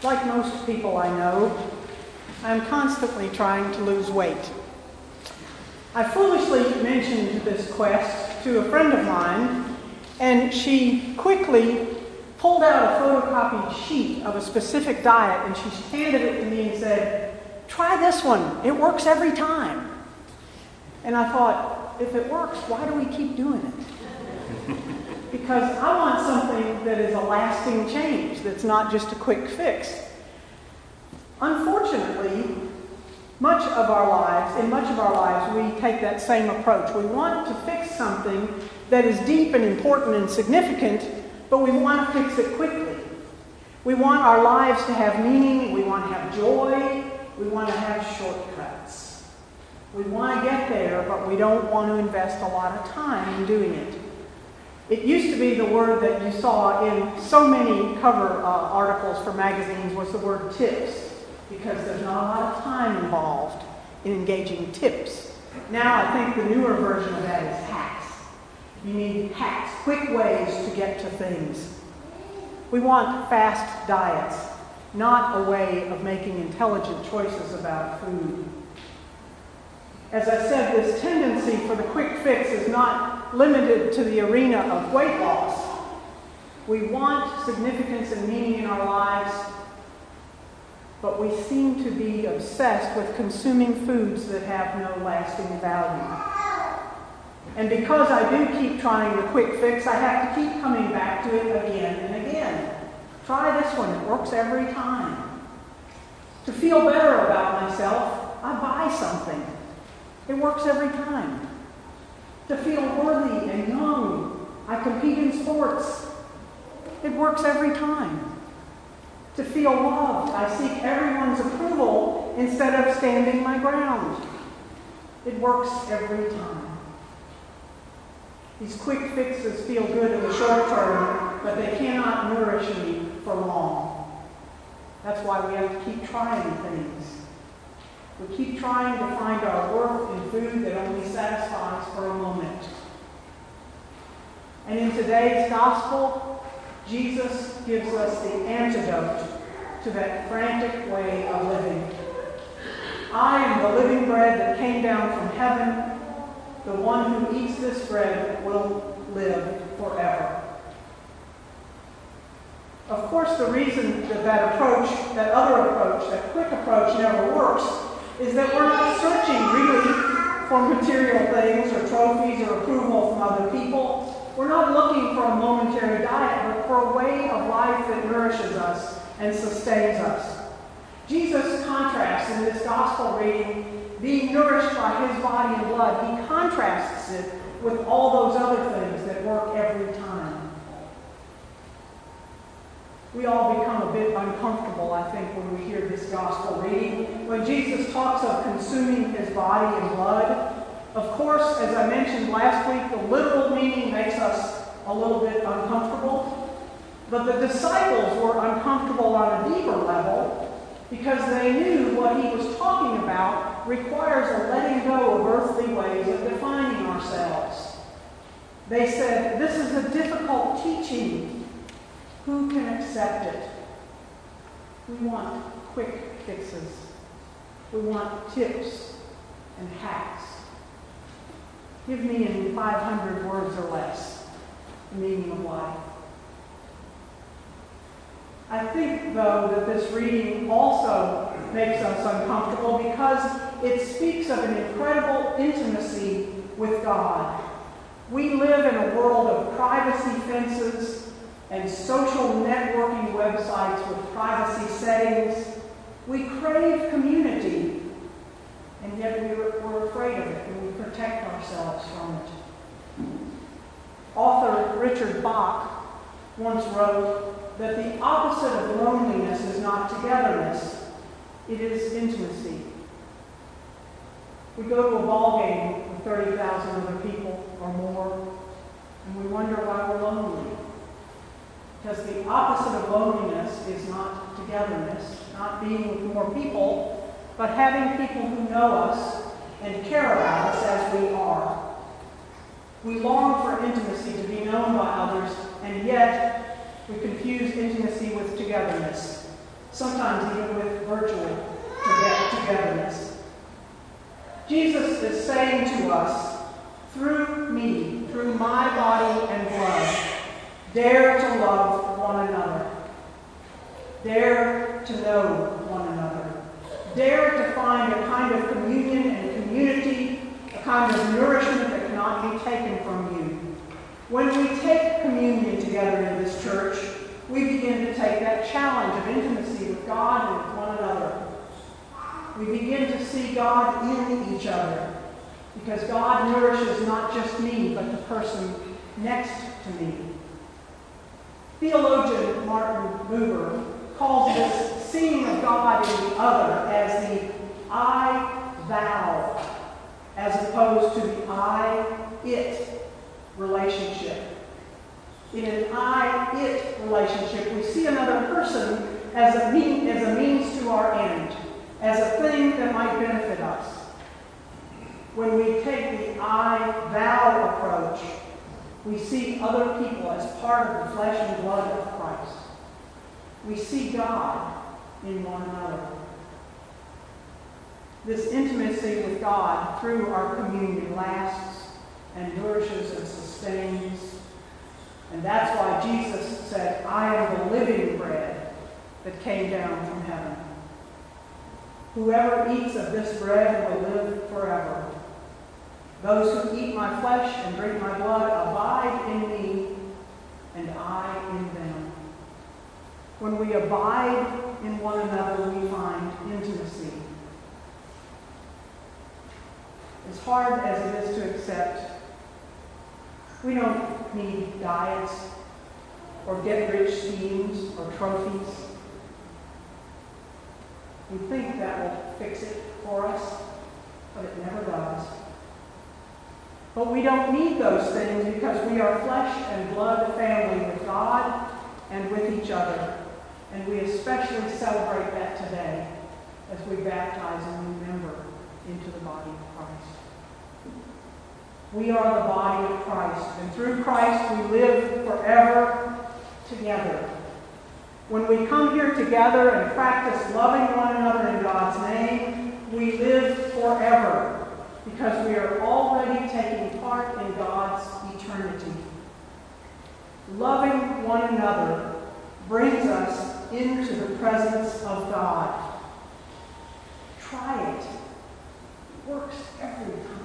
Like most people I know, I'm constantly trying to lose weight. I foolishly mentioned this quest to a friend of mine, and she quickly pulled out a photocopied sheet of a specific diet, and she handed it to me and said, "Try this one. It works every time." And I thought, if it works, why do we keep doing it? Because I want something that is a lasting change, that's not just a quick fix. Unfortunately, in much of our lives, we take that same approach. We want to fix something that is deep and important and significant, but we want to fix it quickly. We want our lives to have meaning, we want to have joy, we want to have shortcuts. We want to get there, but we don't want to invest a lot of time in doing it. It used to be the word that you saw in so many cover articles for magazines was the word tips, because there's not a lot of time involved in engaging tips. Now I think the newer version of that is hacks. You need hacks, quick ways to get to things. We want fast diets, not a way of making intelligent choices about food. As I said, this tendency for the quick fix is not limited to the arena of weight loss. We want significance and meaning in our lives, but we seem to be obsessed with consuming foods that have no lasting value. And because I do keep trying the quick fix, I have to keep coming back to it again and again. Try this one, it works every time. To feel better about myself, I buy something. It works every time. To feel worthy and young, I compete in sports. It works every time. To feel loved, I seek everyone's approval instead of standing my ground. It works every time. These quick fixes feel good in the short term, but they cannot nourish me for long. That's why we have to keep trying things. We keep trying to find our worth in food that only satisfies for a moment. And in today's gospel, Jesus gives us the antidote to that frantic way of living. I am the living bread that came down from heaven. The one who eats this bread will live forever. Of course, the reason that quick approach never works is that we're not searching really for material things or trophies or approval from other people. We're not looking for a momentary diet, but for a way of life that nourishes us and sustains us. Jesus contrasts in this gospel reading being nourished by his body and blood. He contrasts it with all those other things that work every time. We all become a bit uncomfortable, I think, when we hear this gospel reading. When Jesus talks of consuming his body and blood, of course, as I mentioned last week, the literal meaning makes us a little bit uncomfortable. But the disciples were uncomfortable on a deeper level because they knew what he was talking about requires a letting go of earthly ways of defining ourselves. They said, "This is a difficult teaching. Who can accept it?" We want quick fixes. We want tips and hacks. Give me in 500 words or less the meaning of life. I think, though, that this reading also makes us uncomfortable because it speaks of an incredible intimacy with God. We live in a world of privacy fences and social networking websites with privacy settings. We crave community, and yet we're afraid of it, and we protect ourselves from it. Author Richard Bach once wrote that the opposite of loneliness is not togetherness, it is intimacy. We go to a ball game with 30,000 other people or more, and we wonder why we're lonely. Because the opposite of loneliness is not togetherness, not being with more people, but having people who know us and care about us as we are. We long for intimacy to be known by others, and yet we confuse intimacy with togetherness. sometimes even with virtual togetherness. Jesus is saying to us, through me, through my body and blood, dare to love one another. Dare to know one another. Dare to find a kind of communion and community, a kind of nourishment that cannot be taken from you. When we take communion together in this church, we begin to take that challenge of intimacy with God and with one another. We begin to see God in each other, because God nourishes not just me, but the person next to me. Theologian Martin Buber calls this seeing of God in the other as the I-thou, as opposed to the I-it relationship. In an I-it relationship, we see another person as a means to our end, as a thing that might benefit us. When we take the I-thou approach, we see other people as part of the flesh and blood of Christ. We see God in one another. This intimacy with God through our communion lasts and nourishes and sustains. And that's why Jesus said, I am the living bread that came down from heaven. Whoever eats of this bread will live forever. Those who eat my flesh and drink my blood abide in me, and I in them. When we abide in one another, we find intimacy. As hard as it is to accept, we don't need diets or get-rich schemes or trophies. We think that will fix it for us, but it never does. But we don't need those things because we are flesh and blood family with God and with each other. And we especially celebrate that today as we baptize a new member into the body of Christ. We are the body of Christ, and through Christ we live forever together. When we come here together and practice loving one another in God's name, we live forever because we are already taking part in God's eternity. Loving one another brings us into the presence of God. Try it. It works every time.